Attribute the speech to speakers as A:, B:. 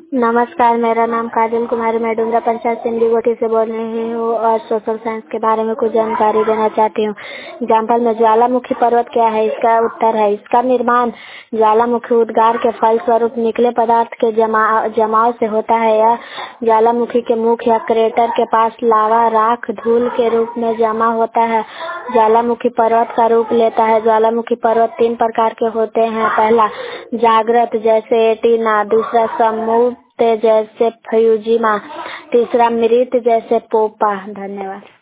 A: नमस्कार, मेरा नाम काजल कुमारी, मैं डुमरा पंचायत सिंधीगोटी से बोल रही हूँ और सोशल साइंस के बारे में कुछ जानकारी देना चाहती हूँ। एग्जाम्पल में ज्वालामुखी पर्वत क्या है, इसका उत्तर है। इसका निर्माण ज्वालामुखी उद्गार के फलस्वरूप निकले पदार्थ के जमाव से होता है। यह ज्वालामुखी के मुख या क्रेटर के पास लावा, राख, धूल के रूप में जमा होता है। ज्वालामुखी पर्वत का रूप लेता है। ज्वालामुखी पर्वत 3 प्रकार के होते हैं। पहला जागृत जैसे एटिना, दूसरा समूह जैसे फ्यूजिमा, तीसरा मृत जैसे पोपा। धन्यवाद।